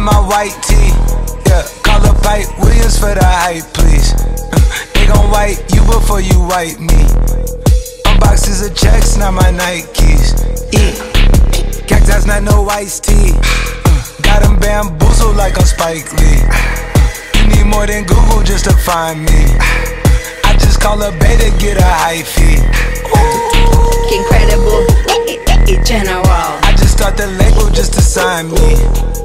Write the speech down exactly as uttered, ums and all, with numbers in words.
in my white tee. Yeah, call up Pipe Williams for the hype, please. They gon' wipe you before you wipe me. Unboxes of checks, not my Nikes. Yeah. Cactus, not no iced tea. Got them bamboozled like I'm Spike Lee. You need more than Google just to find me. I just call a beta, get a high fee. Incredible, general. I just start the label just to sign me.